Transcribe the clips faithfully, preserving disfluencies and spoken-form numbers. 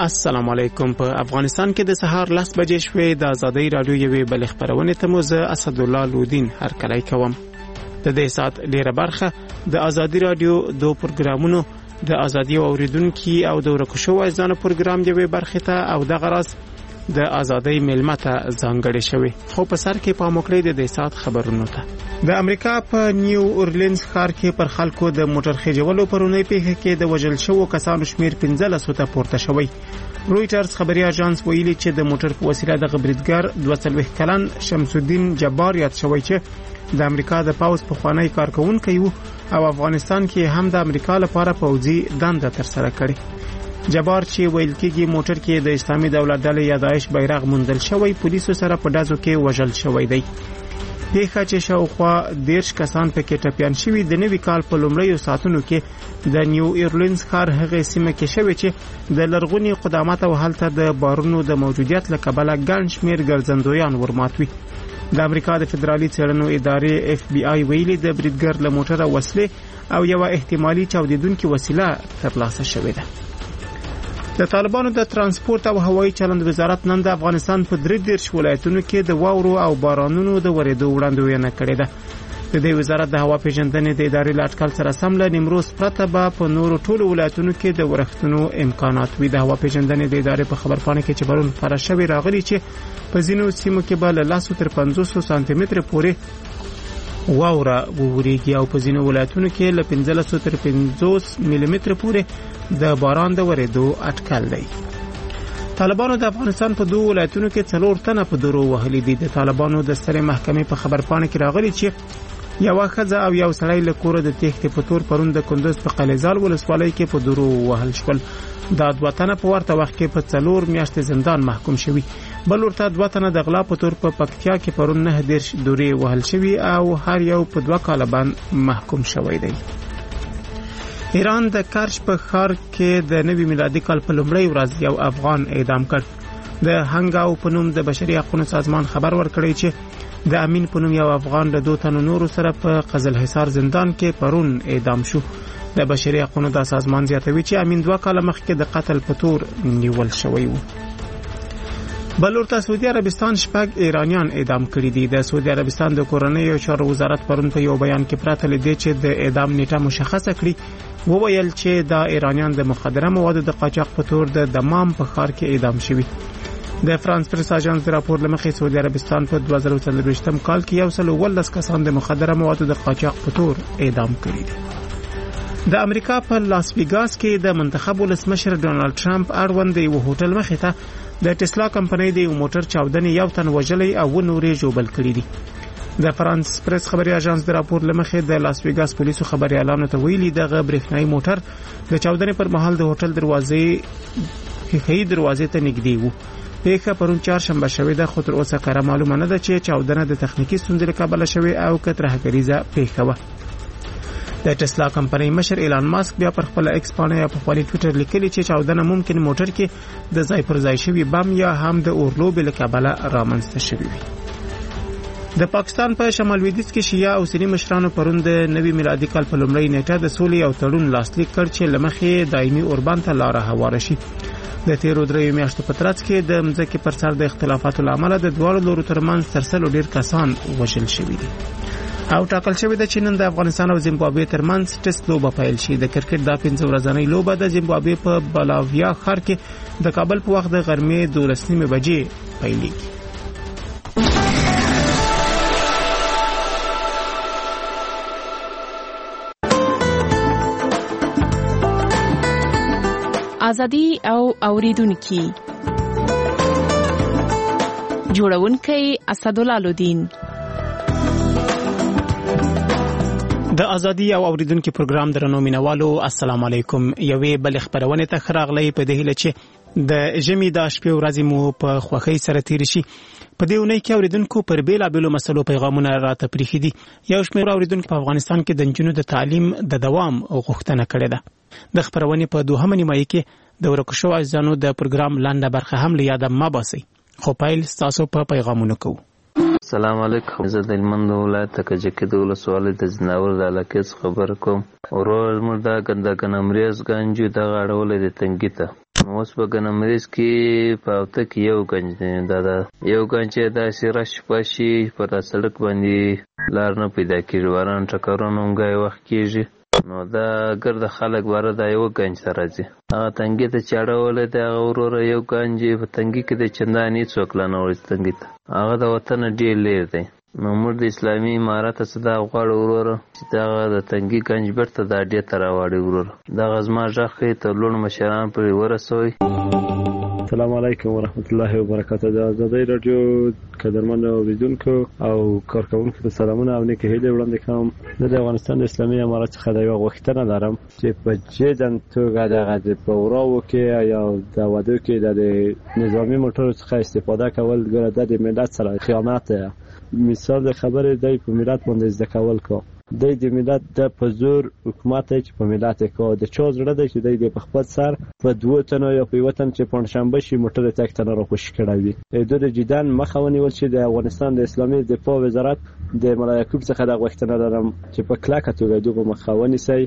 السلام علیکم. په افغانستان کې د سهار لس بجې شوې. د ازادۍ رادیو یوې بلې خپرونې ته مو زه اسدالله لودین هرکلی کوم. د دې ساعت ډیره برخه د ازادۍ رادیو دو پروګرامونو د ازادي اوریدونکو او د ورکو شوو ځانو پروګرام یوې برخه ته او د غراس د ازادۍ ملمه ته ځانګړې شوې. خو په سر کې پام وکړئ د دې ساعت خبرونو ته. د امریکا په نیو اورلینز ښار کې پر خلکو د موټر خېجولو پرونی پیښه کې د وژل شوو کسانو شمیر پنځلس ته پورته شوی. رويټرز خبري اژانس ویلي چې د موټر په وسیله د غبرګر دوه څلوېښت کلن شمس الدین جبار یاد شوی چې د امریکا د پاوز په خوانی کارکونکو وو او افغانستان کې هم د امریکا لپاره پوځي دنده تر سره کړې. جبار چې ویل کېږي موټر کې د اسلامي دولت ډلې یا داعش بیرغ موندل شوی پولیسو سره په دازو کې وژل شوی دی. پیښه چې شاوخوا دیرش کسان په کې ټپيان شوي د نوي کال په لومړیو ساعتونو کې د نیو اورلینز ښار هغه سیمه کې شوی چې د لرغونی قدامت او هلته د بارونو د موجودیت له کبله ګڼ شمېر ګرځندویان ورماتوي. د امریکا د فدرالي څېړنو ادارې اف بي آی ویلي د بریدګر له موټره وسلې او یو احتمالي چاودیدونکو وسیله ترلاسه شوې ده. د طالبانو د ترانسپورت او هوایي چلند وزارت نن د افغانستان په درې دیرش ولایتونو کې د واورو او بارانونو د ورېدو وړاندوینه کړې ده. د دې وزارت د هوا پیژندنې د ادارې له اټکل سره سم له نیمروز پرته به په نورو ټولو ولایتونو کې د ورښتونو امکانات وي. د هوا پیژندنې د ادارې په خبرپاڼه کې چې پرون خپاره شوې راغلي چې په ځینو سیمو کې به له لس تر پنځوس سانتي متره پورې واوره ووريږي او په ځینو ولایتونو کې له پنځلس تر پنځوس ملي متره پورې د باران د ورېدو اټکل دی. طالبانو د افغانستان په دوه ولایتونو کې څلور تنه په درو وهلي دي. د طالبانو د سترې محکمې په خبرپاڼه کې راغلي چې یو ښځه او یو سړی له کوره د تېښتې په تور پرون د کندوز په قلیزال ولسوالۍ کې په درو وهل شول. دا دوه تنه په ورته وخت کې په څلور میاشتې زندان محکوم شوي. بل ورته دوه تنه د غلا په تور په پکتیا کې پرون نه دیرش دورې وهل شوي او هر یو په دوه کاله باندې محکوم شوی دی. ایران د کرچ په ښار کې د نوي میلادي کال په لومړۍ ورځ یو افغان اعدام کړ. د هنګاو په نوم د بشري حقوقو سازمان خبر ورکړی چې د امین په نوم یو افغان له دوه تنو نورو سره په قزل حصار زندان کې پرون اعدام شو. د بشري حقوقو د سازمان زیاتوي چې امین دوه کاله مخکې د قتل په تور نیول شوی و. بل ورته سعودي عربستان شپږ ایرانیان اعدام کړي دي. د سعودي عربستان د کورنیو چارو وزارت پرون په یو بیان کې پراته لیدي چې د اعدام نیټه مشخصه کړي. وویل چې دا ایرانیان د مخدره موادو د قاچاق په تور د دمام په ښار کې اعدام شوي. د فرانس پریس اژانس د راپور لمخې سعودي عربستان په دوه زره څلوېښتم کال کې یو سل ولس کسان د مخدره موادو د قاچاق په تور اعدام کړي دي. د امریکا په لاس ویګاس کې د منتخب ولسمشر ډونالد ټرمپ اړوند یو هوټل مخې ته د ټسلا کمپنۍ د یو موټر چاودنې یو تن وژلې او نورې ژوبل کړي دي. د فرانس پریس خبري اژانس د راپور لمخې د لاس ویګاس پولیسو خبريالانو ته ویلي دغه برېښنايي موټر د چاودنې پر مهال د هوټل دروازې خې دروازې ته نږدې وو. پیښه پرون چهارشنبه شوې ده خو تر اوسه کاره معلومه نه ده چې چاودنه د تخنیکی ستونزې له کبله شوې او که ترهګریزه پیښه وه. د ټسلا کمپنۍ مشر ایلان ماسک بیا پر خپل ایکس پاڼه یا په خپل ټویټر لیکلي چې چاودنه ممکن موټر کې د ځای پر ځای شوی بم یا هم د اورلوب له کبله رامنځته شوی وي. د پاکستان په شمال لویدیځ کې شیعه او سنی مشرانو پرون د نوي میلادي کال په لومړۍ نیټه د سولې او تړون لاسلیک کړ چې لمخې دایمي اوربان ته لار هواره شي. د تیرو درې میاشتو په ترڅ کې د مځکې پر سر د اختلافاتو لامل د دواړو لورو ترمنځ تر سلو ډیر کسان وژل شوي دي. او ټاکل شوی د چین د افغانستان او زیمبابوې ترمنځ ټیسټ لوبه پیل شي. د کرکټ د پنځه ورځنۍ لوبه د زیمبابوې په بلاویا ښار کې د کابل په وخت د غرمې دولس نیمې بجې پیلېږي. ازادي او اوریدونکو جوړونکي اسدالله لودین. د ازادي او اوریدونکو پروګرام درنو مینوالو السلام علیکم. یوې بل خبرونه ته خراغلی په دې هیله چې د ژمي د شپې ورځې مو په خوښۍ سره تیر شي. په دې ونې کې اوریدونکو پر بیلابېلو مسلو پیغامونه راته پریښي دي. یو شمېر اوریدونکو په افغانستان کې د نجونو د تعلیم د دوام غوښتنه کړې ده. د خبرونې په دوهمه نیمایي کې د ورکو شوو اجزانو د پروګرام لاندې برخه هم لیاده ما باسي. خو پیل تاسو په پیغامونو کوو. السلام علیکم. زه د هلمند ولایت کجکي د ولسوالۍ د ځناور د علاقې څخه خبره کوم. ورور موږ دا ګندګنه مریض ګنجو دغه اړولی د تنګي ته اوس په ګنمریز کې په هفته کې یو ګنج دی. دا دا یو ګنج چې داسې رش پاشي په دا سړک باندې لار نه پیدا کېږي، باران ټکرونه هم ګای وخت کېږي. نو دا ګرده خلک باره دا یو ګنج ته راځي. هغه تنګي ته چې اړولی دی هغه وروره یو ګنج په تنګي کې دی چندان هېڅوک لا نه وړي تنګي ته. هغه د وطنه ډېر لیر دی. نو موږ د اسلامي امارت څخه دا غواړو وروره چې دغه د تنګي ګنج بیرته دا اډې ته راواړي وروره. دغه زما غږ ښایي تر لوړ مشران پورې ورسوئ. السلام علیکم ورحمت الله وبرکاته. د ازادۍ راډیو قدرمنو اوریدونکو او کارکوونکو ته سلامونه او نیکې هیلې وړاندې کوم. زه د افغانستان د اسلامي امارت څخه د یوه غوښتنه لرم چې په جدي توګه دغه د په وراو کې یا د ودو کې د نظامي موټرو څخه استفاده کول ګوره د ملت سره خیانت دی. مثال د خبرې دی په ملت باندې زده کول کو دی د ملت د په زور حکومت چې په ملت کو د چا زړه دی چې دی په خپل سر په دوه تنو یا په یو تن چې پنځشنبه شي موټر تک تن را خوشی کړی وي. د جدان مخه ونیول چې د افغانستان د اسلامي دفاع وزارت د مولا یعقوب څخه د غوښتنه لرم چې په کلکه توګه دغه مخه ونیسي.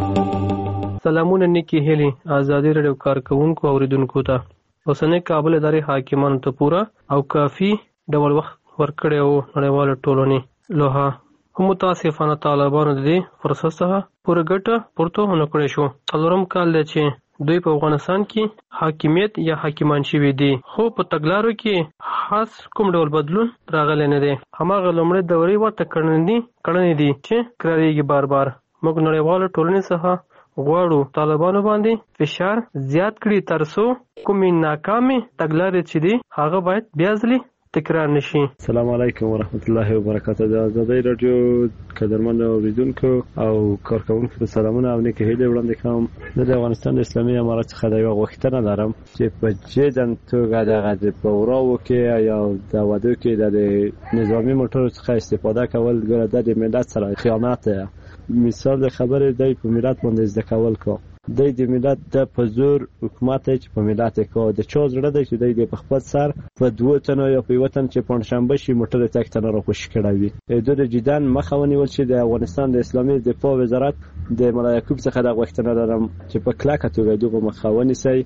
سلامونه نیکی هیلي ازادي راډیو کارکوونکو اوریدونکو ته. اوسنۍ کابل ادارې حاکمانو ته پوره او کافي ډول وخت ورکړی و نړیواله ټولنې لوها. خو متاسفانه طالبانو د دې فرصت څخه پوره ګټه پورته ونه کړی شو. څلورم کال دی چې دوی په افغانستان کې حاکمیت یا حاکمان شوي دي، خو په تګلارو کې خاص کوم ډول بدلون راغلی نه دی. هماغه لومړۍ دورې ورته کړنې دي چې کرارېږي بار بار. موږ نړیواله ټولنې څخه غواړو طالبانو باندې فشار زیات کړي تر څو کومې ناکامې تګلارې چې دي هغه باید بیا ځلې تکرار نشي. السلام علیکم ورحمت الله وبرکاته. د ازادۍ راډیو قدرمنو اوریدونکو او کارکوونکو ته سلامونه او نیکې هیلې وړاندې کوم. زه د افغانستان د اسلامي امارت څخه د یوه غوښتنه لرم چې په جدي توګه دغه د په وراو کې یا د ودو کې د نظامي موټرو څخه استفاده کول ګوره د ملت سره خیانت دی. مثال د خبرې دی په ملت باندې زده کول کو دی د ملت د په زور حکومت چې په ملت کو د چا زړه دی چې دی په خپل سر په دوه تنو یا په یو تن چې پنځشنبه شي موټر تک تن را خوشی کړی وي. د جدان مخه ونیول چې د افغانستان د اسلامي دفاع وزارت د مولا یعقوب څخه د غوښتنه لرم چې په کلکه توګه دغه مخه ونیسي.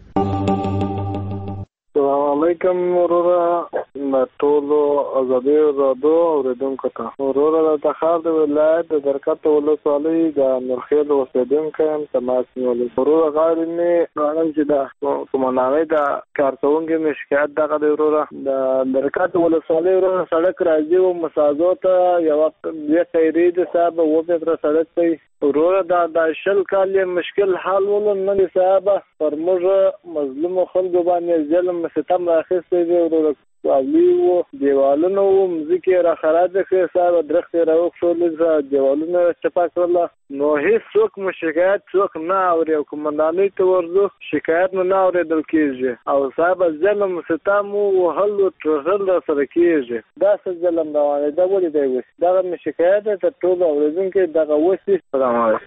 السلام علیکم وروره د ټولو ازادۍ راډیو اوریدونکو ته. وروره د تخار د ولایت د درکته ولسوالۍ د نورخیل اوسېدونکی یم. تماس نیولی وروره غواړم مې غواړم چې د قومندانۍ د کارکوونکي مې شکایت دغه دی وروره د درکته ولسوالۍ وروره سړک راځي و مساځو ته یوه دوې قیرې دي صاحب اووه متره سړک دی وروره. دا د شل کال یې مشکل حل ولو نه دی صاحبه. پر موږ مظلومو خلکو باندې ظلم ستم راخیستی دی وروره. والی وو دیوالونه وو مځکې را خراب کړې صاحب درختې راوښولې دیوالونه چپا کړله. نو هېڅ څوک مو شکایت څوک نه اوري او قومندانۍ ته ورځو شکایت مو نه اورېدل کېږي او صاحب ظلم ستم وهل ټرزل را سره کېږي. دا څه ظلم روان دی دا ولې دی وسي دغه مې شکایت دی تر ټولو اورېدونکي دغه وسي. سلام علیکم.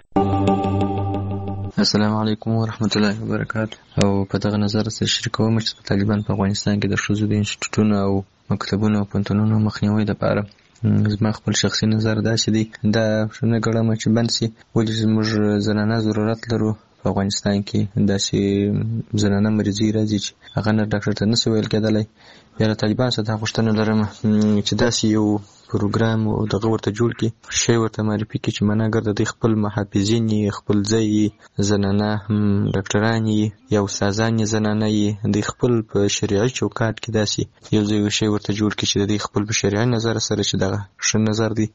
السلام علیکم ورحمت الله وبرکاته. او په دغه نظر سره شریکوم چې طالبان په افغانستان کې د ښځو د انسټیټوټونو او مکتبونو او پوهنتونونو مخنیوي لپاره زما خپل شخصي نظر داسې دی دا نه ګڼم چې بند شي. ولې زموږ زنانه ضرورت لرو په افغانستان کې داسې زنانه مریضي راځي چې هغه نه ډاکټر ته نشي ویل کېدلی. بیا له طالبان څخه دا غوښتنه لرم چې داسې یو پروګرام او دغه ورته جوړ کړي شی ورته معرفي کړي چې معناګر د دوی خپل محافظین یې خپل ځای یې زنانه ډاکټران یې یا استادان یې زنانه یې دوی خپل په شریعي چوکاټ کې داسې یو ځای شی ورته جوړ کړي چې د دوی خپل په شریعي نظر سره چې دغه ښه نظر دی.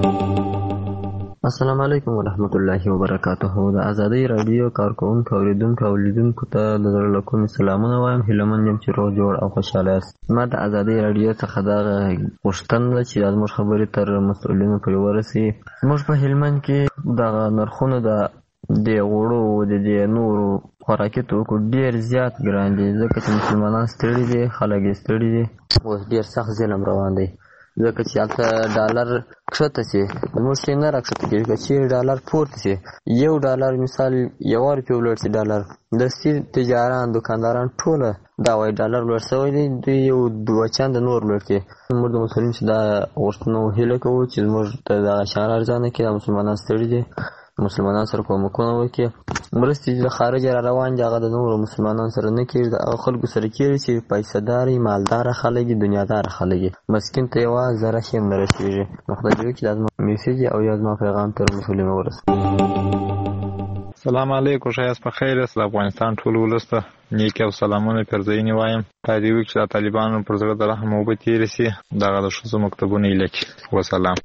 السلام علیکم ورحمت الله وبرکاته. د ازادۍ راډیو کارکوونکو اوریدونکو او لیدونکو ته د زړه له کومې سلامونه وایم. هیله مند یم چې روغ جوړ او خوشحاله یاست. ما د ازادۍ راډیو څخه دغه غوښتنه ده چې زموږ خبرې تر مسؤلینو پورې ورسي. زموږ په هلمند کې دغه نرخونه د دې غوړو د دې نورو خوراکي توکو ډېر زیات ګران دي ځکه چې مسلمانان ستړي دي خلک یې ستړي دي. اوس ډېر سخت ظلم روان دی ځکه چې هلته ډالر کښته شي زموږ شی نه راکښته کېږي. که چیرې ډالر پورته شي یو ډالر مثال یوه روپۍ ولوړ شي ډالر دستي تجاران دوکانداران ټوله دا وایي ډالر لوړ شوی دی دوی یو دوه چنده نور لوړ کړي. موږ د مسلمین چې دا غوښتنه هیله کوو چې زموږ ته دغه شیان ارزانه کړي. دا مسلمانان ستړي دي مسلمانان سره کومکونه وکړي. مرستې چې د خارج را روان دي هغه د نورو مسلمانانو سره نه کېږي، د هغه خلکو سره کېږي چې پیسه‌داري مالداره خلک دي، دنیاداره خلک دي. مسکین ته یوه ذره شی هم نه رسېږي. نو خدای دې وکړي دا زما میسیج او یا زما پیغام تر مسلمانو ورسوي. سلام علیکم، ښایست په خیر است. د افغانستان ټول ولس ته نیکې او سلامونه پیرزوینې وایم. خدای دې وکړي چې د طالبانو پر زړه د رحم اوبه تېرې سي، دغه د ښځو مکتبونه یې لکي. وسلام.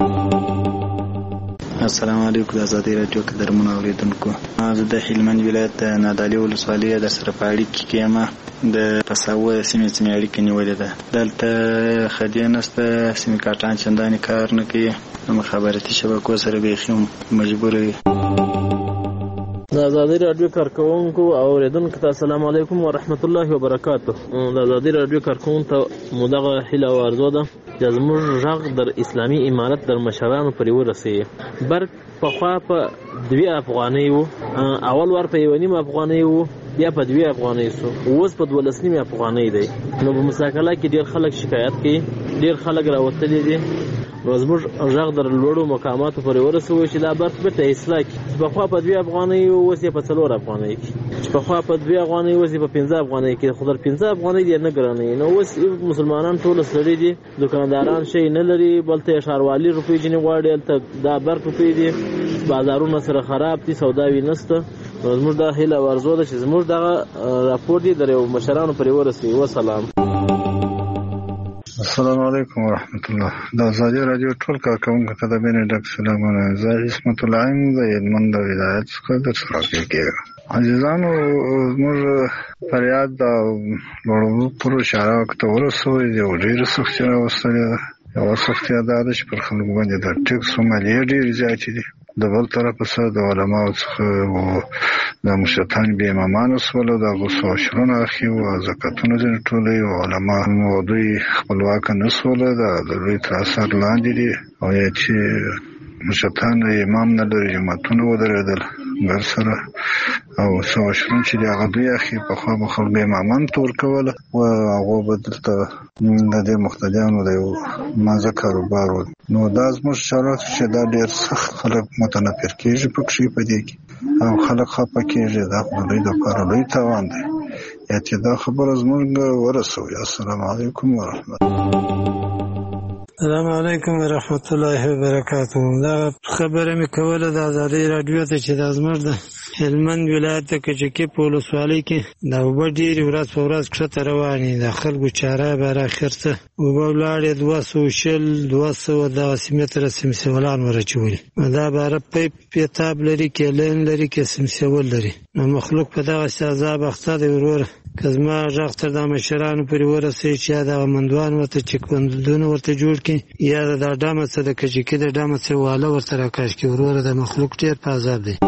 السلام علیکم. د ازادۍ راډیو قدرمنو اورېدونکو، زه د هلمند ولایت د نادعلي ولسوالۍ در سره په اړیکه کې یم. د پساوه سیمې سیمې اړیکه نیولې ده. دلته خدۍ نشته، سیمې کارټان چندانې کار نه کوي، مخابراتي شبکو سره بیخي مجبور وي. د ازادۍ راډیو کارکوونکو او اورېدونکو ته السلام علیکم ورحمت الله وبرکاتو. د ازادۍ راډیو کارکوونکو ته مو دغه هیله او آرزو ده چې زموږ غږ در اسلامي امارت در مشرانو پورې ورسېږي. برق پخوا په دوې افغانۍ و، اول وار په یوه نیم افغانۍ و، بیا په دوې افغانۍ سو، اوس په دولس نیمې افغانۍ دی. نو په مساکله کې ډېر خلک شکایت کوي، ډېر خلک راوتلي دي. نو زموږ غږ در لوړو مقاماتو پورې ورسوي چې دا برق بېرته اصلاح کړي، چې پخوا په دوې افغانۍ و اوس یې په څلور افغانۍ کې، چې پخوا په دوې افغانۍ اوس یې په پنځه افغانۍ کې. خو در پنځه افغانۍ ډېر نه ګرانوي. نو اوس مسلمانان ټول ستړي دي، دوکانداران شی نه لري، بلته یې ښاروالي روپۍ ځینې غواړي، هلته دا برق روپۍ دي، بازارونه سره خراب دي، سوداوي نشته. نو زموږ دا هیله او آرزو ده چې زموږ دغه راپور دي در یو مشرانو پورې ورسوي. وسلام. السلام علیکم ورحمت الله. د ازادۍ راډیو ټول کارکوونکو ته د مینې ډک سلامونه. زه عصمت الله یم، د هلمند ولایت څخه درس راکوم. عزیزانو، زموږ فریاد د لوړو پرو چارواکو ته ورسوئ. یو ډېره سختي راوستلې ده. یوه سختي دا ده چې پر خلکو باندې د ټکس مالیې ډېرې زیاتې دي. د بل طرفه سره د علماو څخه د مشرتان بې امامانو شول، د هغو څخه عشرونه اخلي او زکاتونه ځینې ټولوي. او علما او دوی خپلواکه نه شول، د لوی تر اثر لاندې دي. او یا چې مشرتان امام نه لري، جماعتونه ودرېدل ګر سره، او څه عشرون چې د هغه دوی اخلي. پخوا به خلکو امامان ته ورکوله و هغو به دلته د دې مقتدیانو د یو مازه کاروبار و. نو دا زموږ چارواکي چې دا ډېر سخت خلک متنفر کېږي پکښې په دې کې، او خلک خفه کېږي. دا خو د دوی دپاره لوی تاوان دی. یا چې دا خبره زموږ ورسوي. السلام علیکم ورحمت الله. السلام علیکم ورحمت الله وبرکاتو. دا خبره مې کوله د ازادۍ راډیو ته چې دا زموږ د هلمند ولایت د کجکي په ولسوالۍ کې دا اوبه ډېرې ورځ په ورځ کښته روانې. د خلکو چاره به راخر څه اوبه ولاړې دوه سوه شل دوه سوه دغسې متره سمسیولان ور اچولي. دا باره پیپ پیتاب لري، کیلین لري، کې سمسیول لري. نو مخلوق په دغسې عذاب اخته دی. وروره که زما غږ تر دا مشرانو پورې ورسوي چې یا دغه مندوان ورته چک بندونه ورته جوړ کړي، یا د دا ډمه څه د کجکي د ډمه څه واله ورته راکش کړي. وروره د مخلوق ډېر په عذاب دی.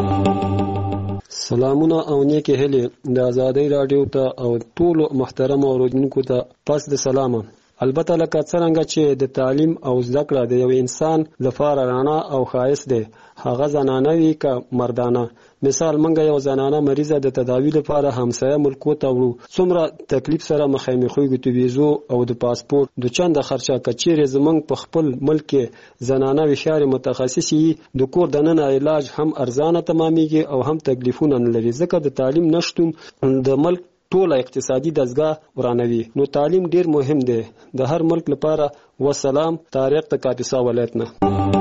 سلامونه او نیکې هیلې د ازادۍ راډیو ته او ټولو محترم اورېدونکو ته پس د سلامه. البته لکه څرنګه چې د تعلیم او زده کړه د یو انسان لپاره رڼا او ښایست دی، هغه زنانه وي که مردانه. مثال منګه یو زنانه مریضه د تداوی لپاره همسایه ملکو ته وړو، څومره تکلیف سره مخامخېږو. د ویزو او د پاسپورت د چنده خرچه که چیرې زموږ په خپل ملک کې زنانه هوښیارې متخصصې وي، د کور دننه علاج هم ارزانه تمامیږي او هم تکلیفونه نه لري. ځکه د تعلیم نشتون د ملک ټوله اقتصادي دستګاه ورانوي. نو تعلیم ډیر مهم دی د هر ملک لپاره. وسلام. طارق د کاپیسا ولایت نه.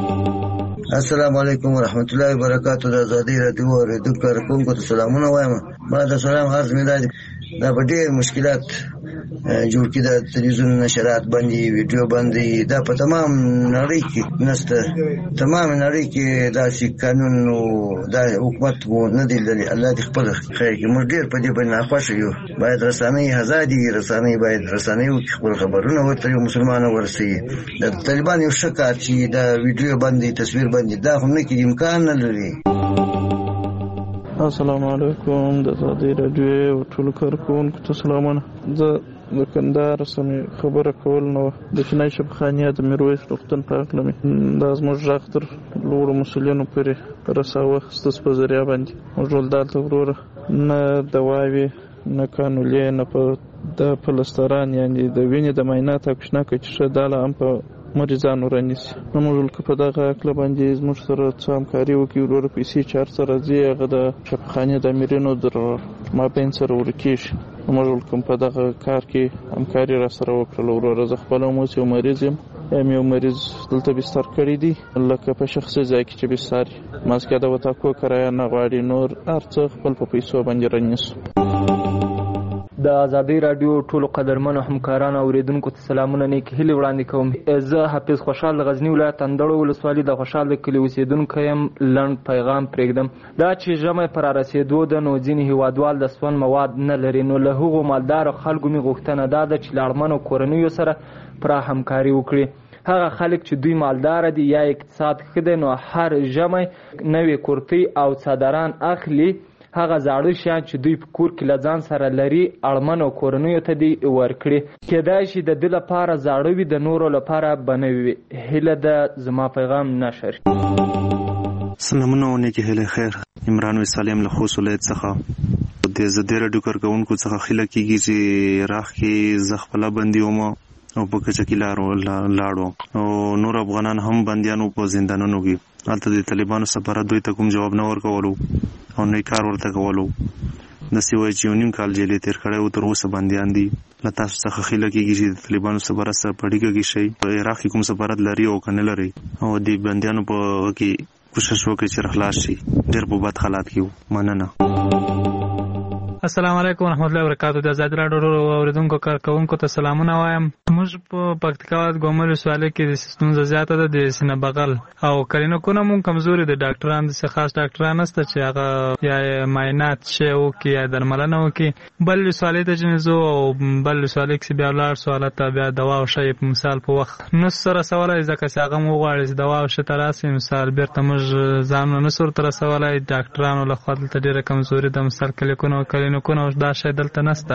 السلام علیکم ورحمت الله وبرکاتو. د ازادۍ راډیو اورېدونکو کارکوونکو ته سلامونه وایم. ما د سلام عرض مې دا دا په ډېر مشکلات جوړ کړي. د تلویزیون نشرات باندې ویډیو باندې دا په تمام نړۍ کې نشته. تمام نړۍ کې داسې قانون او دا حکومت نه دی لري. الله دې خپل خیر کړي. موږ ډېر په دې باندې ناخوښه یو. باید رسنۍ ازادي وي. رسنۍ باید رسنۍ وکړي، خپل خبرونه ورته یو مسلمان ورسوي. د طالبان یو ښه کار چې دا ویډیو باندې تصویر باندې دا هم نه کېږي، امکان نه لري. السلام علیکم. د ازادۍ راډیو او ټولو کارکوونکو ته سلامونه. زه د کندهار سمې خبره کول نو د چینای شبخانیه د میرویس روغتون په هکله مې دا زموږ غږ تر لوړو مسؤلینو پورې رساوه ستاسو په ذریعه باندې. موږ ټول دلته وروره نه دواوې نه کانولې نه په د پلستران یعنې د وینې د معاینات او کشنه کوي چې ښه دا لا هم په مریضانو رانیسي. نو موږ که په دغه عقله باندې زموږ سره څه همکاري وکړي وروره پیسې چې هر څه راځي هغه د شفاخانې د امیرینو در مابین سره ورکېږي. موږ کوم په دغه کار کې همکاري را سره وکړله وروره. زه خپله هم اوس یو مریض یم، یم یو مریض دلته بستر کړی دی لکه په شخصي ځای کې چې بستر ماسکه د وتاکو کرایه نه غواړي، نور هر څه خپل په پیسو باندې رانیسو. د آزادۍ راډیو ټولو قدرمنو همکارانو اوریدونکو ته سلامونه نیک هیلې وړاندې کوم. زه حافظ خوشحال د غزني ولایت اندړو ولسوالي د خوشحال د کلي اوسېدونکی یم. لنډ پیغام پرېږدم. دا چې ژمی پر رارسېدو ده نو ځینې هیوادوال د سون مواد نه لري، نو له هغو مالدارو خلکو مې غوښتنه دا ده چې له اړمنو کورنیو سره پوره همکاري وکړي. هغه خلک چې دوی مالدار دي یا اقتصاد ښه دی نو هر ژمی نوې کورتۍ او څادران اخلي. هغه زاړه شیان چې دوی په کور کې له ځان سره لري اړمنو کورنیو ته دې ورکړي. کېدای شي د ده لپاره زاړه وي، د نورو لپاره به نوي وي. هیله ده زما پیغام نشر. سلامونه او نیکې هیلې خیر. عمران وسالم له خوست ولایت څخه د زده راډیو کارکوونکو څخه خیله کېږي چې راخ کې زه خپله بندي وم او په کچه کې لاړو او نور افغانان هم بندیانو په زندانونو کې. هلته د طالبانو سفارت دوی ته کوم جواب نه ورکولو او نه کار ورته کولو. داسې وایي چې یو نیم کال جیل یې تېر کړی و، تر اوسه بندیان دي. له تاسو څخه خیله کېږي چې د طالبانو سفارت سره په اړیکه کې شئ، په عراق کې کوم سفارت لري او که نه لري، او د بندیانو په کې کوشش وکړئ چې خلاص شي. ډېر په بد حالات کې و. مننه. السلام علیکم ورحمۃ اللہ وبرکاتہ. د آزادۍ راډیو اوریدونکو کارکوونکو ته سلامونه وایم. موږ په پکتیکا ولایت ګومل ولسوالۍ کې د ستونزه زیاته ده د سینه بغل او کلینیکونه مونږ کمزوري دي. ډاکټران داسې خاص ډاکټران نشته چې هغه یا معاینات شی وکړي یا درملنه وکړي. بل ولسوالۍ ته چې ځو او بل ولسوالۍ کې بیا ولاړ سو هلته بیا دوا او شی په مثال په وخت نو سره رسولی، ځکه چې هغه مو غواړي چې دوا او شی ته راسي مثال بېرته موږ ځانونه نه سو ورته رسولی. ډاکټرانو له خوا دلته ډېره کمزوري ده. مثال کلینیکونه او کلینیکونه دا شی دلته نشته.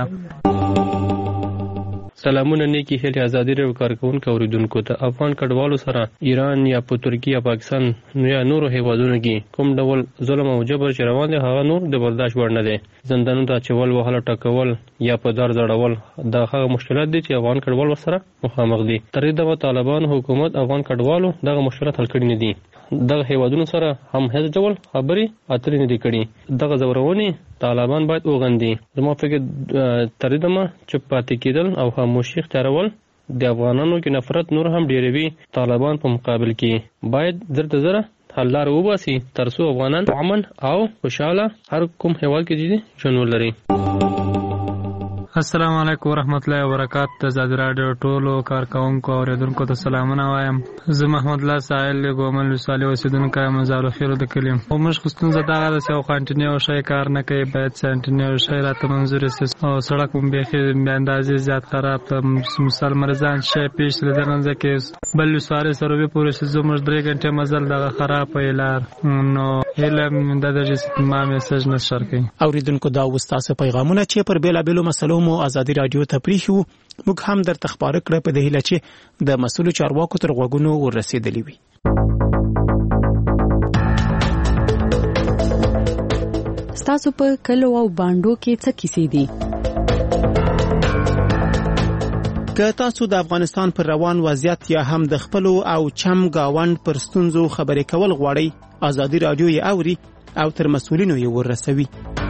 سلامونه نیکی هیلې آزادۍ راډیو کارکوونکو اوریدونکو ته. افغان کډوالو سره ایران یا په ترکیه یا پاکستان یا نورو هیوادونو کې کوم ډول ظلم او جبر چې روان دی هغه نور د برداشت وړ نه دی. زندانونو ته اچول، وهل، ټکول یا په دار ځړول دا هغه مشکلات دي چې افغان کډوال ورسره مخامخ دي. تر دې طالبانو حکومت افغان کډوالو دغه مشکلات حل کړي نه دي. دغه هیوادونو سره هم هیڅ ډول خبرې اترې نه دي کړي. دغه ځورونې طالبان باید وغندي. زما فکر تر دې دمه چوپ پاتې کېدل او خاموشي اختیارول د افغانانو کې نفرت نور هم ډېروي. طالبان په مقابل کې باید زر د زره حل لاره وباسي تر څو افغانان امن او خوشحاله هر کوم هیواد کې ژوند ولري. السلام علیکم ورحمۃ اللہ وبرکاتہ. د آزادۍ راډیو ټولو کارکوونکو اوریدونکو ته سلامونه وایم. زه محمد الله ساحل ګومل ولسوالۍ اوسېدونکی یم، مزار خیرو د کلي یم. او موږ خو ستونزه دغه ده چې یو کانټینیو شی کار نه کوي، باید کانټینیو شی راته منظور شي. او سړک هم بیخي بې اندازې زیات خراب ده. مثال مرزان شی پیش د دغه ځکه بل ولسوالۍ سروبي پورې چې زموږ درې غنټې مزل دغه خراب وي لار. نو هیله مې ده چې ما میسج نشر کړي. اوریدونکو دا وستاسو پیغامونه چې پر بیلابېلو مسلو مو آزادۍ راډیو ته پریښو، موږ هم درته خبره کړه په دې هیله چې د مسؤلو چارواکو تر غوږونو ورسېدلې وي. ستاسو په کلو او باندو کې څه کیسې دي؟ که تاسو د افغانستان پر روان وضعیت یا هم د خپلو او چم گاوند پر ستونزو خبرې کول غواړئ، آزادۍ راډیو یې اوري او تر مسؤلینو یې ورسوي.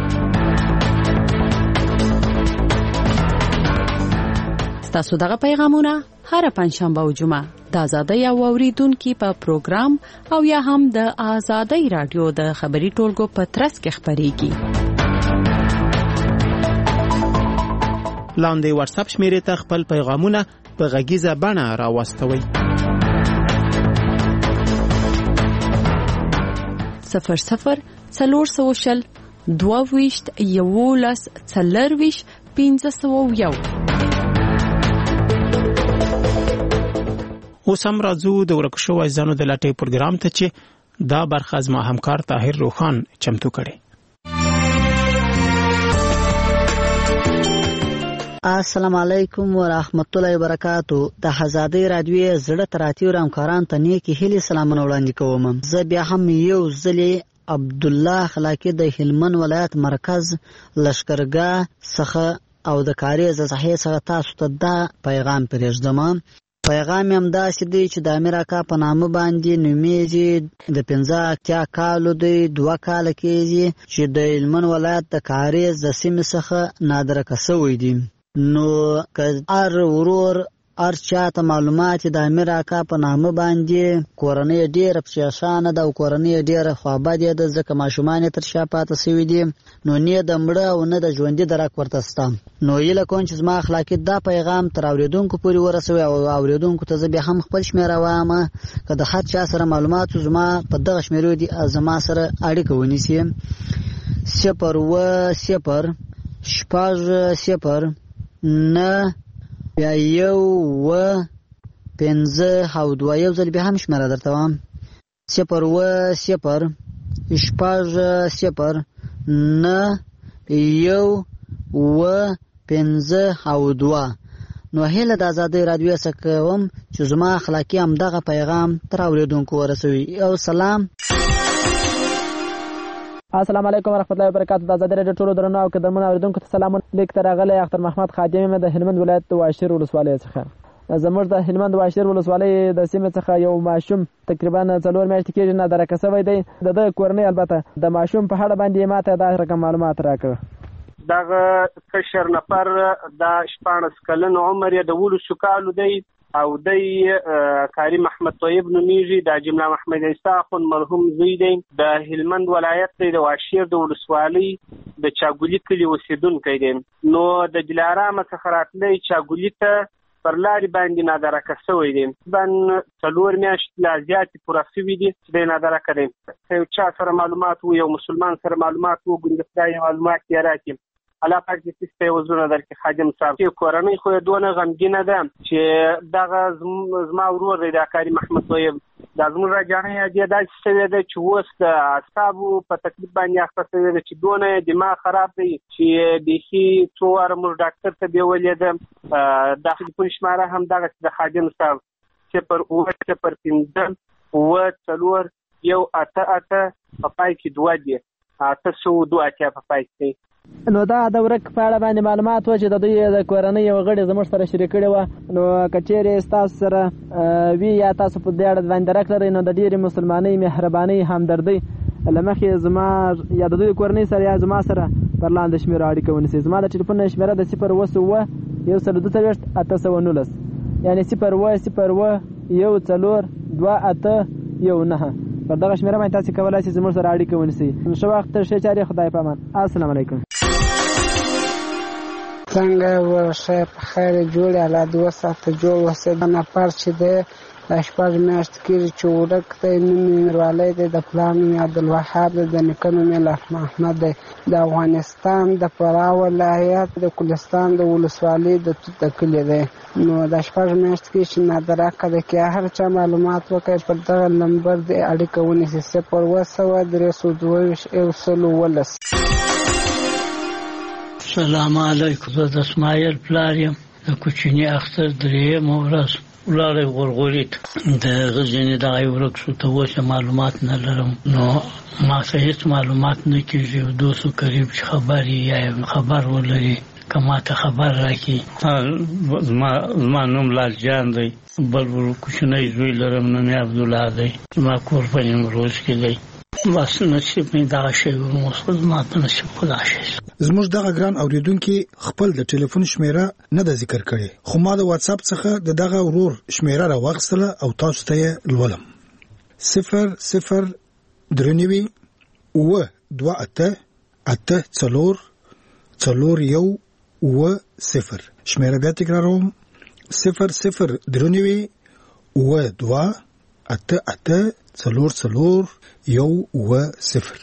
تاسو دغه پیغامونه هر پنځشنبه او جمعه د آزادۍ او اوریدونکو په پروګرام او یا هم د آزادۍ راډیو د خبري ټولګو په ترڅ کې خبريږي. لاندې واتس اپ شمیرې ته خپل پیغامونه په غږیزه بڼه راوستوئ. صفر صفر څلور سوه شل دوه ویشت یولس څلرویشت پنځه سوه یو. اوس هم راځو د ورک شوو ځانو د لټۍ پروګرام ته چې دا برخه زما همکار طاهر روخان چمتو کړي. السلام علیکم ورحمت الله وبرکاتو. د آزادۍ راډیو زړه تراتیو همکاران ته نیکی هیلې سلامونه وړاندې کوم. زه بیا هم یو ځلې عبدالله خلاقی د هلمند ولایت مرکز لشکرګاه څخه او د کاریز صحیح څخه تاسو ته دا پیغام پرېږدم پیغام هم داسې دی چې د امیر اکا په نامه باندې نومیږي. د پنځه اتیا کالو دی، دوه کاله کېږي چې د هلمند ولایت د کاریز د سیمې څخه نادرکه سوی دی. نو که هر ورور هر چاته معلومات د امیر اکا په نامه باندې کورنۍ ډېره پریشانه ده او کورنۍ ډېره خوابدې ده، ځکه ماشومان یې تر شا پاته سوي دي. نو نه د مړه او نه د ژوندي درک ورته شته. نو هیله کوم چې زما اخلاقي دا پیغام تر اورېدونکو پورې ورسوي او اورېدونکو ته زه بیا هم خپل شمېره وایم که د هر چا سره معلومات زما په دغه شمېرو دي زما سره اړیکه ونیسي. صفر اوه صفر شپږ صفر نه بیا یو اوه پنځه او دوه. یو ځل بیا هم شمېره درته وایم صفر اوه صفر شپږ صفر نه یو اوه پنځه او دوه. نو هیله د ازادۍ راډیو څخه کوم چې زما اخلاقي همدغه پیغام تر اورېدونکو ورسوي. او سلام. السلام علیکم ورحمت الله وبرکاتہ. د ازادۍ راډیو ټولو درنو او قدرمنو اورېدونکو ته سلام. لیک ته راغلی اختر محمد خادم د هلمند ولایت د واشیر ولسوالۍ څخه. زموږ د هلمند واشیر ولسوالۍ د سیمې څخه یو ماشوم تقریبا څلور میاشتې کېږي نادرکه سوی دی. د ده کورنۍ البته د ماشوم په اړه باندې ماته دا رقم معلومات راکړه. دغه کشر نفر د شپاړس کلن عمر یې د ولسو کالو دی او دی کاری محمد طیب نومیږي. د جمله محمد عیسی اخون مرحوم زوی دی. د هلمند ولایت دی د واشیر د ولسوالۍ د چاګولي کلي اوسېدونکی دی. نو د دلارامه څخه راتلی چاګولي ته پر لارې باندې نادرکه سوی دی. تقریبا څلور میاشتې لا زیاتې پوره سوي دي چې دی نادرکه دی. یو چا سره معلومات و، یو مسلمان سره معلومات و، ګوندې خدای معلومات یې راکړي. الله پاک دې سیسته یې وزرونه درکړي. خادم صاحب کورنۍ خو یې دونه غمګینه ده چې دغه زما ورور دی د کاري محمد طیب دا زموږ راجانۍ یې داسې شوې ده چې اوس د اعصابو په تکلیف باندې اخته شوې ده چې دونه دماغ خراب دی چې بیخي څو واره موږ ډاکټر ته بیولې ده. دا ټلیفون شماره هم دغسې د خادم صاحب صفر اوه صفر پنځه اوه څلور یو اته اته په پای کې دوه دي اته سوه دوه اتیا په پای کې. نو دا د ورک په اړه باندې معلومات و چې د دوی د کورنۍ یو غړي زموږ سره شریک کړي وه. نو که چېرې ستاسو سره وي یا تاسو په دې اړه باندې درک لرئ نو د ډېرې مسلمانۍ مهربانۍ همدردۍ له مخې زما یا د دوی کورنۍ سره یا زما سره پر لاندې شمېره اړیکه ونیسئ. زما د ټلیفون شمېره د صفر اوه اوه یو سل دوه څلوېښت اته سوه نولس یعنې صفر اوه صفر اوه یو څلور دوه اته یو نهه. پر دغه شمېره باندې تاسې کولی شئ زموږ سره اړیکه ونیسئ. ښه وخت ښې چارې خدای په امان. السلام علیکم. څنګه ورشه په خیر جوړې الله دوه ساعته جوړ وسه. د نفر چې دی دا شپږ میاشتې کېږي چې ورک دی. نوم یې میروالی دی، د پلار نوم یې عبدالوهاب دی، د نیکه نوم یې لاف محمد دی. د افغانستان د فراه ولایت د کلستان د ولسوالۍ د توت کلي دی. نو دا شپږ میاشتې کېږي چې نادرکه دی. که هر چا معلومات وکړي پر دغه نمبر دی اړیکه ونیسي صفر اوه سوه درې سوه دوه ویشت یو سل اوولس. سلام علیکم. زه د اسماعیل پلار یم. د کوچني اختر درېیمه ورځ ولاړی غورغوري ته د هغه ځینې دغه یې ورک شو. ته اوس معلومات نه لرم نو ما څه هېڅ معلومات نه کېږي. یو دوست قریب چې خبر یې یا خبر ولري که ما ته خبر راکړي. زما نوم لال جان دی. بل کوچنی زوی لرم نوم یې عبدالله دی. زما کور په نیمروز کې دی. بس نصیب مې دغه شی اوس خو زما په نصیب خدا شی. زموږ دغه ګران اوریدونکي خپل د ټلیفون شمیره نه د ذکر کړي، خو ما د واتس اپ څخه د دغه ورور شمیره راوغستله او تاسو ته یې لولم. صفر صفر درنوي اوه دوه اته اته څلور څلور یو اوه صفر. شمیره بیا تکراروم: صفر صفر درنوي اوه دوه اته اته څلور څلور یو اوه صفر.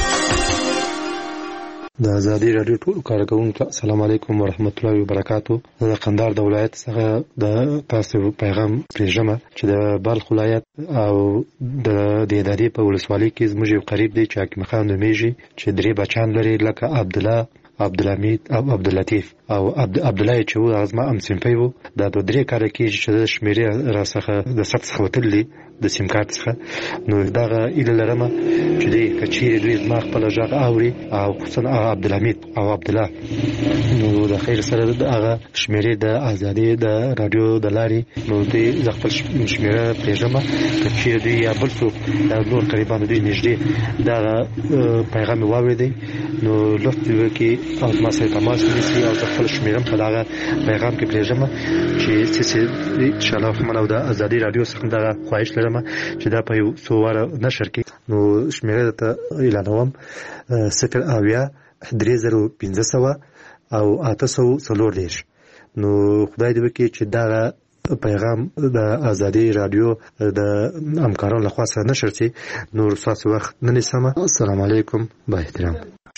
د ازادي راډیو ټول کارکونکو السلام علیکم ورحمت الله وبرکاتو. د قندهار د ولایت څخه د تاسو پیغام پرېږم چې د بلخ ولایت او د ادارې په ولسوالۍ کې زموږ یو قریب دی چې حکیم خان نومیږي چې درې بچیان لري لکه عبدالله، عبدالحمید او عبداللطیف او عبدالله چې و زما هم صنفی و. دا دوه درې کاله کېږي چې د شمېرې راڅخه د ثبت څخه وتلي د سیم کارت څخه. نو دغه ایله لرم چې دوی کچېرې دوی زما خپل غږ اوري او خصوصا عبدالحمید او عبدالله نو د خیر سره هغه شمیرې د ازادي د رادیو د لارې نو دوی زه خپل شمیره پرېږدم کچېرې دوی یا بل څوک نور قریبان دوی نږدې دغه پیغام یې واورېدی نو لطف وکړي او زما سره تماس ونیسي او زه خپل شمیره په دغه پیغام کې پرېږدم چې څه انشاءالله رحمن او د ازادي رادیو څخه دغه خواهش لرم چې دا په یو څو واره نشر کړي. نو شمیره ته اعلانوم صفر اویا درې زره پنځه سوه او اته سوه څلور دېرش. نو خدای دې وکړي چې دغه پیغام د ازادي رادیو د همکارانو لخوا سره نشر شي. نور ستاسو وخت نه نیسم. السلام علیکم. با احترام.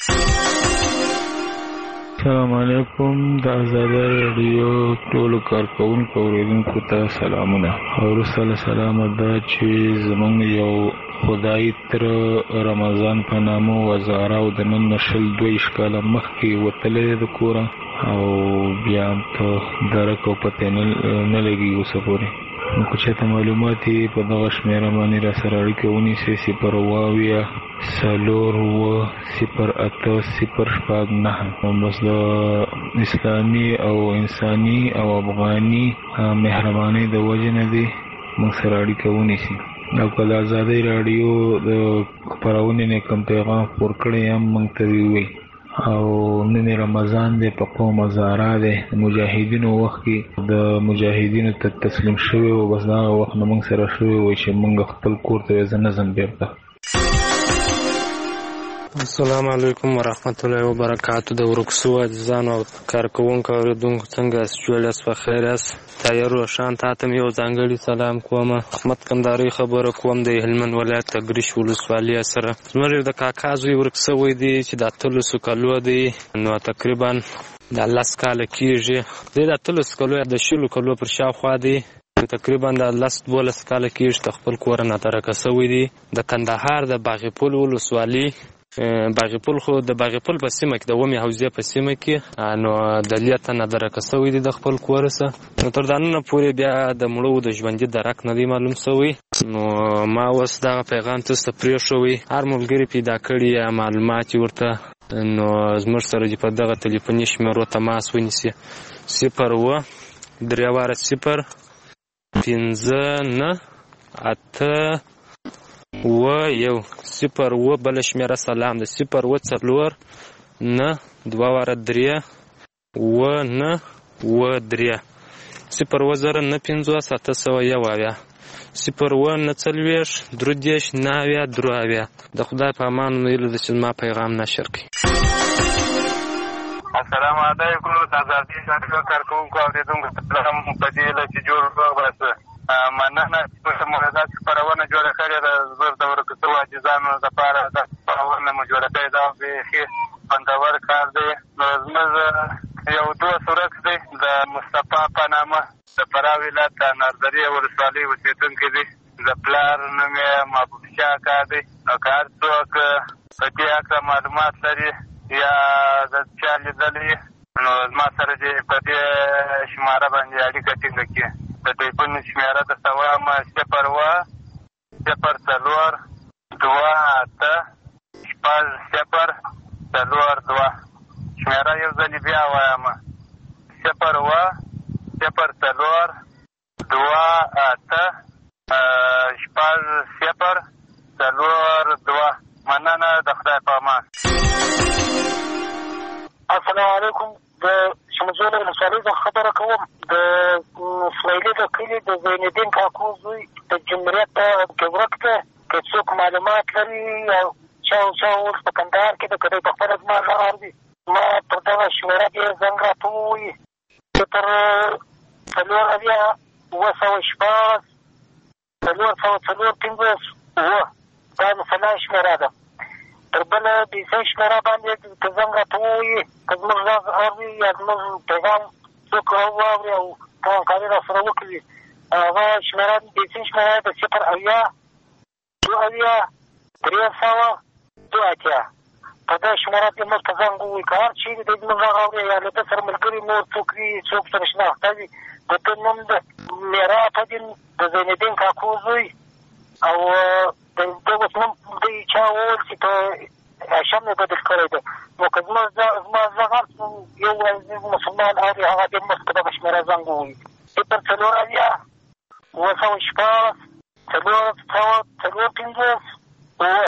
السلام علیکم. د ازادي رادیو ټولو کارکونکو اوریدونکو ته سلامونه. وروسته له سلامه دا چې زمونږ یو خدای تر رمضان په نامه وزاره او د نن شل دویشت کاله مخکې وتلی د کوره او بیا هم ته درک او پته نه لګي اوسه پورې. نو که چېرته معلومات یې په دغه شمېره باندې را سره اړیکه ونیسئ صفر اوه اویا څلور اوه صفر اته صفر شپږ نهه. بس د اسلامي او انساني او افغاني مهربانۍ د وجې نه دی موږ سره اړیکه ونیسي. او که د ازادۍ راډیو د خپرونې نه کوم پیغام خپور کړی هم موږ ته ووایي. او نن رمضان دی په قوم هزاره دی د مجاهدینو وخت کې د مجاهدینو ته تسلیم شوی و بس دغه وخت نه موږ سره شوی وای چې موږ خپل کور ته زه نه ځم بیرته. السلام علیکم ورحمت الله وبرکاتو. د ورکسو عزیزانو او کارکوونکو اوریدونکو څنګه یاست؟ جوړ یاست؟ په خیر یاست؟ طاهر روښان تا ته مې یو ځانګړی سلام کوم. احمد کندهاري خبره کوم د هلمند ولایت تګریش ولسوالۍ سره. زموږ د کاکا زوی ورک سوی دی چې د اتلسو کالو دی نو تقریبا د لس کاله کېږي. دی د اتلسو کالو یا د شلو کالو پر شاوخوا دی تقریبا د لس دولس کاله کېږي د خپل کور نه ترکه سوی دی. د کندهار د باغپل ولسوالۍ باغپل خو د باغپل په سیمه کې د ومې حوزې په سیمه کې نو د لیته نه درکه سوی دی د خپل کور څخه. نو تر دا نن پورې بیا د مړو د ژوندي درک نه دی معلوم سوی. نو ما اوس دغه پیغام تاسو ته پرېښوی. هر ملګري پیدا کړي یا معلومات ورته نو زموږ سره چې په دغه تلیفوني شمیرو تماس ونیسي صفر اوه درې واره صفر پنځه نه اته اوه یو صفر اوه بله شمېره سلام ده صفر اوه څلور نه دوه واره درې اوه نه اوه درې صفر اوه زره نه پنځوس اته سوه یو اویا صفر اوه نه څلوېښت درې دېرش نه اویا درې اویا. د خدای په امان نو هیله ده چې زما پیغام نشر کړي. السلام علیکم. د ازادي راډیو کارکوونکو اورېدونکو سلام په دې هیله چې جوړ روغ باسه. مننه چې موږ داسې خپرونه جوړه کړې ده. زه د ورکسو عاجزانو دپاره دا خپرونه مو جوړه کړې ده. بیخي خوندور کار دی. نو زموږ یو دوست ورک دی د مصطفی په نامه د فراه ولایت د اناردرې ولسوالۍ اوسېدونکی دی. د پلار نوم یې محبوب شاه اکا دی. نو که هر څوک په دې هکله معلومات لري یا د چا لیدلي نو زما سره دې په دې شماره باندې اړیکه ټینګه کړي. د ټلیفون شمېره درته وایم صفر اوه صفر څلور دوه اته شپږ صفر څلور دوه. شمېره یو ځلې بیا وایم صفر اوه صفر څلور دوه اته شپږ صفر څلور دوه. مننه. د خدای په امان. السلام علیکم. د شمزول ولسوالۍ څخه خبره کوم. د اسماعیلي د کلي د زینالدین کاکو زوی د جمهوریت ګورک ته که څوک معلومات لري او چا او چا اوس په کندهار کې د که دی په خپله زما غږ اوري ما پر دغه شمېره کې زنګ راته ووایي صفر څلور اویا اوه سوه شپږ څلور سوه څلور پنځوس اوه. دا مثلا شمېره ده. تر بله بیسۍ شمېره باندې که زنګ راته ووایي که زموږ غږ اوري یا زموږ پیغام څوک واوري او همکاري را سره وکړي هغه شمېره بیسۍ شمېره د صفر اویا دوه اویا درې سوه دوه اتیا. په دا شمېره کې موږ ته زنګ ووایي که هر چېرې دی زموږ غږ اوري یا له ده سره ملګري نور څوک وي څوک سره شناخته وي د ده نوم د میرا فدین د زینالدین کاکو زوی او د دغه نوم دوی چا وویل چې ته هاشم یې بدل کړی دی. نو که زما زما زغم یو مسلمان هغې هغه دې مخکې دغه شمېره زنګ ووایي صفر څلور اویا اووه سوه شپاړس څلور سوه څلور پنځوس اووه